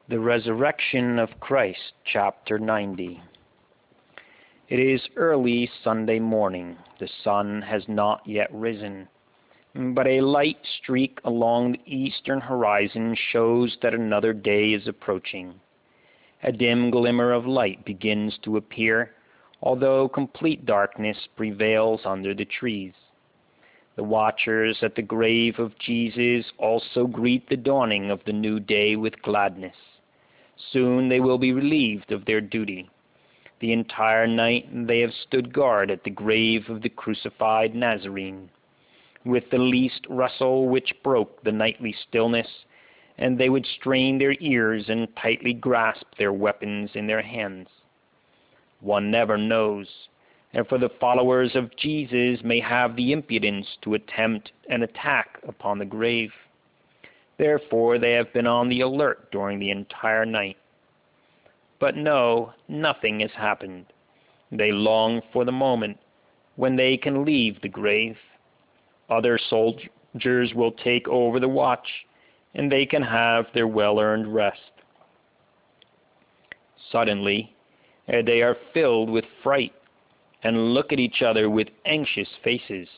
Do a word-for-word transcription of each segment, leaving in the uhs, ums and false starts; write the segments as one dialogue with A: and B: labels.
A: The Resurrection of Christ, Chapter ninety. It is early Sunday morning. The sun has not yet risen, but a light streak along the eastern horizon shows that another day is approaching. A dim glimmer of light begins to appear, although complete darkness prevails under the trees. The watchers at the grave of Jesus also greet the dawning of the new day with gladness. Soon they will be relieved of their duty. The entire night they have stood guard at the grave of the crucified Nazarene. With the least rustle which broke the nightly stillness, and they would strain their ears and tightly grasp their weapons in their hands. One never knows, and for the followers of Jesus may have the impudence to attempt an attack upon the grave. Therefore they have been on the alert during the entire night. But no, nothing has happened. They long for the moment when they can leave the grave. Other soldiers will take over the watch, and they can have their well-earned rest. Suddenly, they are filled with fright and look at each other with anxious faces.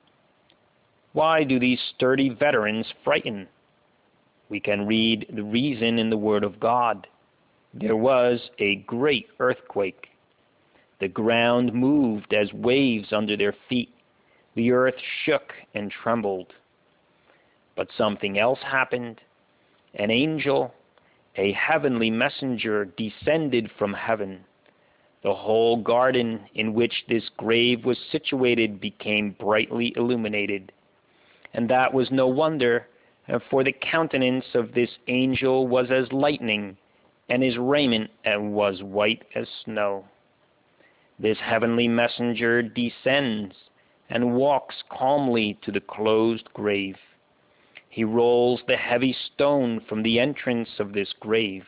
A: Why do these sturdy veterans frighten? We can read the reason in the Word of God. There was a great earthquake. The ground moved as waves under their feet. The earth shook and trembled. But something else happened. An angel, a heavenly messenger, descended from heaven. The whole garden in which this grave was situated became brightly illuminated. And that was no wonder, for the countenance of this angel was as lightning, and his raiment was white as snow. This heavenly messenger descends and walks calmly to the closed grave. He rolls the heavy stone from the entrance of this grave.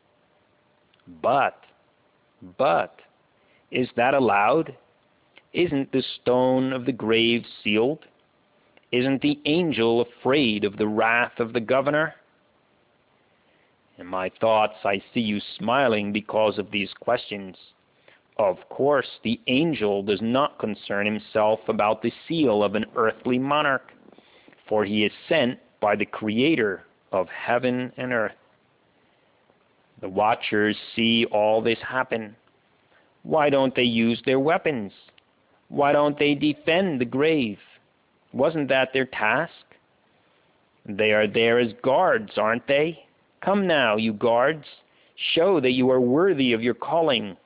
A: But, but, is that allowed? Isn't the stone of the grave sealed? Isn't the angel afraid of the wrath of the governor? In my thoughts, I see you smiling because of these questions. Of course, the angel does not concern himself about the seal of an earthly monarch, for he is sent by the Creator of heaven and earth. The watchers see all this happen. Why don't they use their weapons? Why don't they defend the grave? Wasn't that their task? They are there as guards, aren't they? Come now, you guards, show that you are worthy of your calling.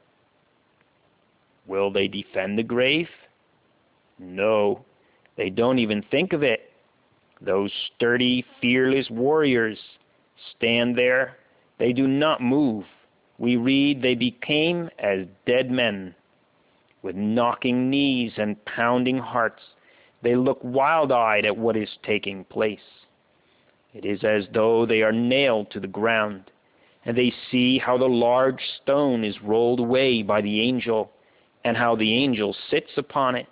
A: Will they defend the grave? No, they don't even think of it. Those sturdy, fearless warriors stand there. They do not move. We read they became as dead men. With knocking knees and pounding hearts, they look wild-eyed at what is taking place. It is as though they are nailed to the ground, and they see how the large stone is rolled away by the angel, and how the angel sits upon it.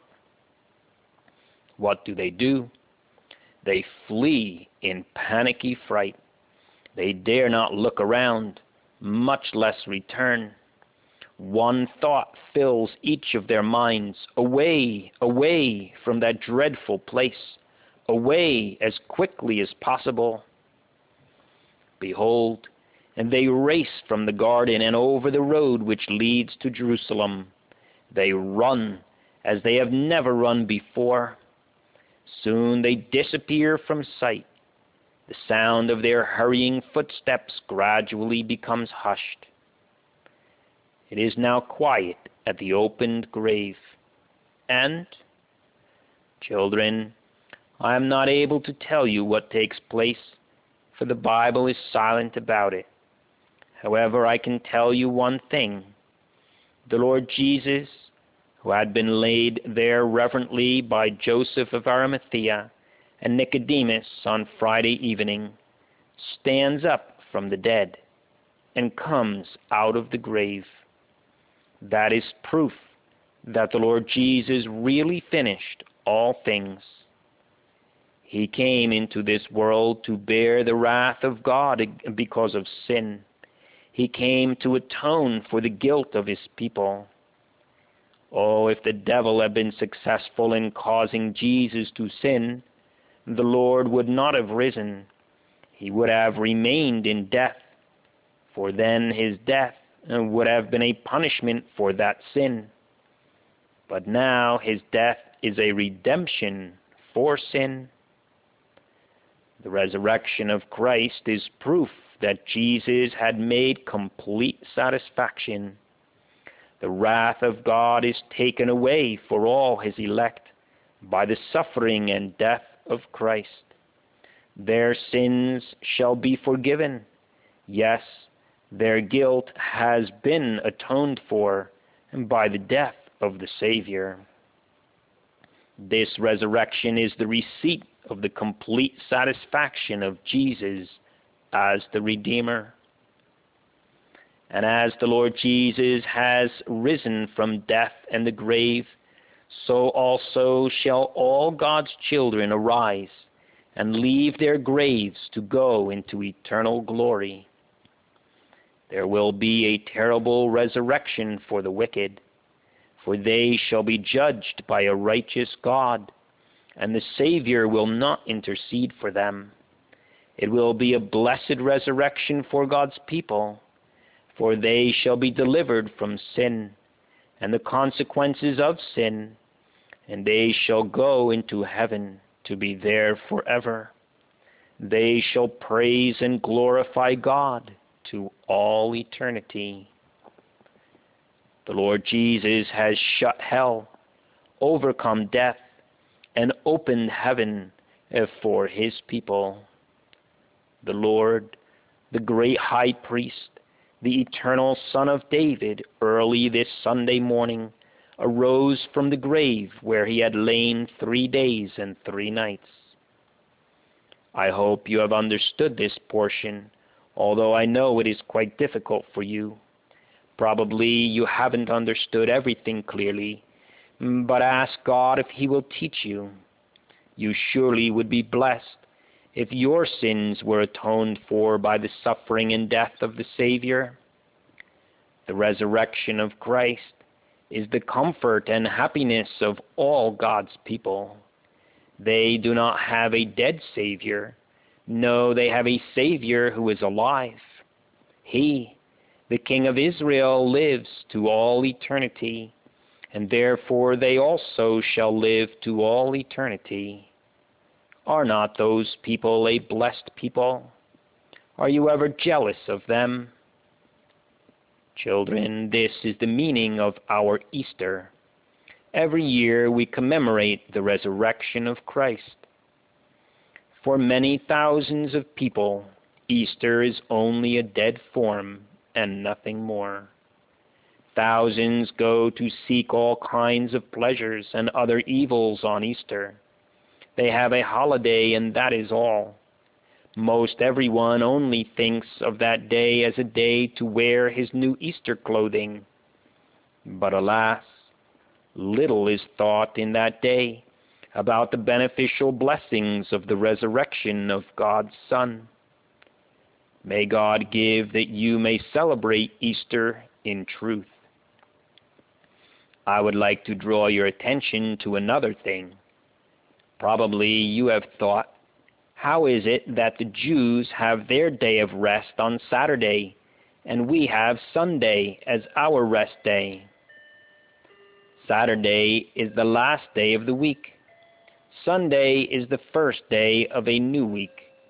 A: What do they do? They flee in panicky fright. They dare not look around, much less return. One thought fills each of their minds: away, away from that dreadful place, away as quickly as possible. Behold, and they race from the garden and over the road which leads to Jerusalem. They run as they have never run before. Soon they disappear from sight. The sound of their hurrying footsteps gradually becomes hushed. It is now quiet at the opened grave. And, children, I am not able to tell you what takes place, for the Bible is silent about it. However, I can tell you one thing. The Lord Jesus, who had been laid there reverently by Joseph of Arimathea and Nicodemus on Friday evening, stands up from the dead and comes out of the grave. That is proof that the Lord Jesus really finished all things. He came into this world to bear the wrath of God because of sin. He came to atone for the guilt of his people. Oh, if the devil had been successful in causing Jesus to sin, the Lord would not have risen. He would have remained in death, for then his death would have been a punishment for that sin. But now his death is a redemption for sin. The resurrection of Christ is proof that Jesus had made complete satisfaction. The wrath of God is taken away for all his elect by the suffering and death of Christ. Their sins shall be forgiven. Yes, their guilt has been atoned for by the death of the Savior. This resurrection is the receipt of the complete satisfaction of Jesus as the Redeemer. And as the Lord Jesus has risen from death and the grave, so also shall all God's children arise and leave their graves to go into eternal glory. There will be a terrible resurrection for the wicked, for they shall be judged by a righteous God, and the Savior will not intercede for them. It will be a blessed resurrection for God's people, for they shall be delivered from sin and the consequences of sin, and they shall go into heaven to be there forever. They shall praise and glorify God to all eternity. The Lord Jesus has shut hell, overcome death, and opened heaven for his people. The Lord, the great high priest, the eternal Son of David, early this Sunday morning, arose from the grave where he had lain three days and three nights. I hope you have understood this portion, although I know it is quite difficult for you. Probably you haven't understood everything clearly, but ask God if he will teach you. You surely would be blessed if your sins were atoned for by the suffering and death of the Savior. The resurrection of Christ is the comfort and happiness of all God's people. They do not have a dead Savior. No, they have a Savior who is alive. He, the King of Israel, lives to all eternity, and therefore they also shall live to all eternity. Are not those people a blessed people? Are you ever jealous of them? Children, this is the meaning of our Easter. Every year we commemorate the resurrection of Christ. For many thousands of people, Easter is only a dead form and nothing more. Thousands go to seek all kinds of pleasures and other evils on Easter. They have a holiday, and that is all. Most everyone only thinks of that day as a day to wear his new Easter clothing. But alas, little is thought in that day about the beneficial blessings of the resurrection of God's Son. May God give that you may celebrate Easter in truth. I would like to draw your attention to another thing. Probably you have thought, how is it that the Jews have their day of rest on Saturday, and we have Sunday as our rest day? Saturday is the last day of the week. Sunday is the first day of a new week.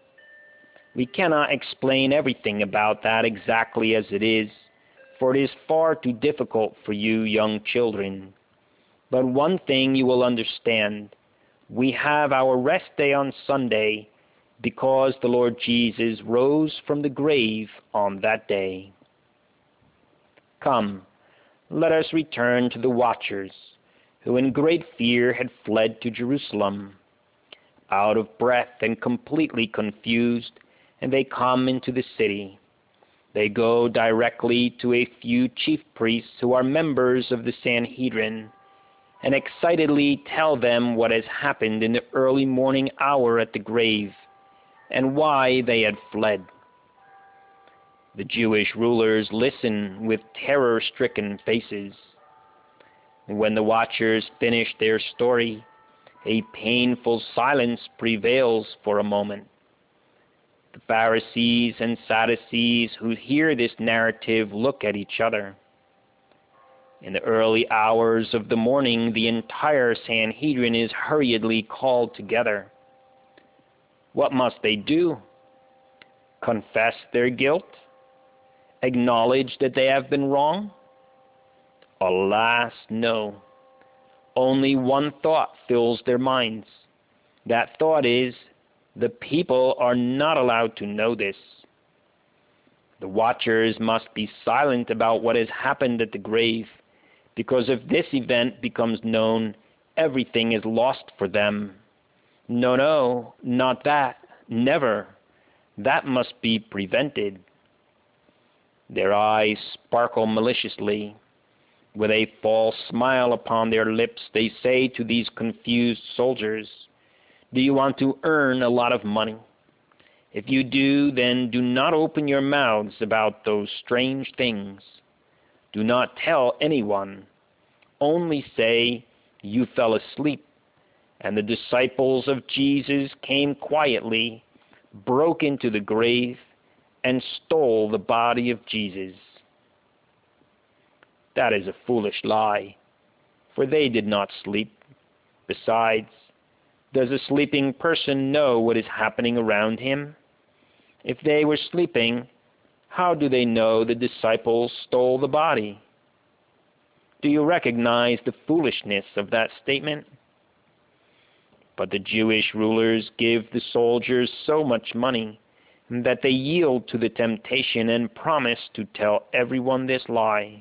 A: We cannot explain everything about that exactly as it is, for it is far too difficult for you young children. But one thing you will understand: we have our rest day on Sunday because the Lord Jesus rose from the grave on that day. Come, let us return to the watchers, who in great fear had fled to Jerusalem. Out of breath and completely confused, and they come into the city. They go directly to a few chief priests who are members of the Sanhedrin, and excitedly tell them what has happened in the early morning hour at the grave, and why they had fled. The Jewish rulers listen with terror-stricken faces. When the watchers finish their story, a painful silence prevails for a moment. The Pharisees and Sadducees who hear this narrative look at each other. In the early hours of the morning, the entire Sanhedrin is hurriedly called together. What must they do? Confess their guilt? Acknowledge that they have been wrong? Alas, no. Only one thought fills their minds. That thought is, the people are not allowed to know this. The watchers must be silent about what has happened at the grave, because if this event becomes known, everything is lost for them. No, no, not that. Never. That must be prevented. Their eyes sparkle maliciously. With a false smile upon their lips, they say to these confused soldiers, "Do you want to earn a lot of money? If you do, then do not open your mouths about those strange things. Do not tell anyone. Only say, 'You fell asleep, and the disciples of Jesus came quietly, broke into the grave, and stole the body of Jesus.' That is a foolish lie, for they did not sleep. Besides, does a sleeping person know what is happening around him? If they were sleeping, how do they know the disciples stole the body? Do you recognize the foolishness of that statement?" But the Jewish rulers give the soldiers so much money that they yield to the temptation and promise to tell everyone this lie.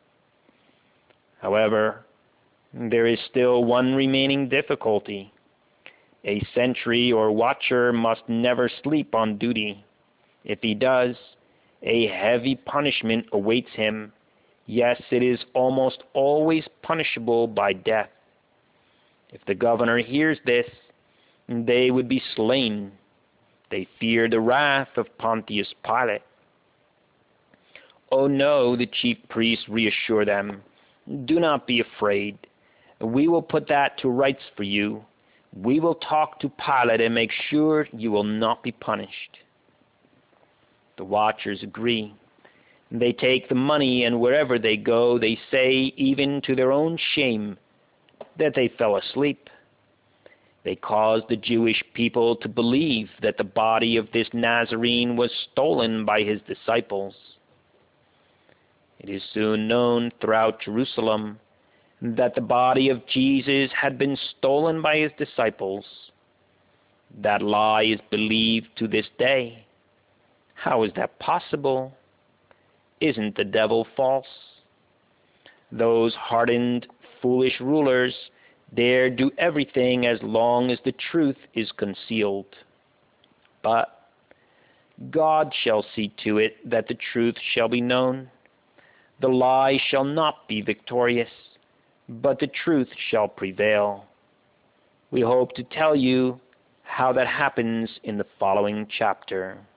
A: However, there is still one remaining difficulty. A sentry or watcher must never sleep on duty. If he does, a heavy punishment awaits him. Yes, it is almost always punishable by death. If the governor hears this, they would be slain. They fear the wrath of Pontius Pilate. "Oh no," the chief priests reassure them. "Do not be afraid. We will put that to rights for you. We will talk to Pilate and make sure you will not be punished." The watchers agree. They take the money, and wherever they go, they say, even to their own shame, that they fell asleep. They cause the Jewish people to believe that the body of this Nazarene was stolen by his disciples. It is soon known throughout Jerusalem that the body of Jesus had been stolen by his disciples. That lie is believed to this day. How is that possible? Isn't the devil false? Those hardened, foolish rulers dare do everything as long as the truth is concealed. But God shall see to it that the truth shall be known. The lie shall not be victorious, but the truth shall prevail. We hope to tell you how that happens in the following chapter.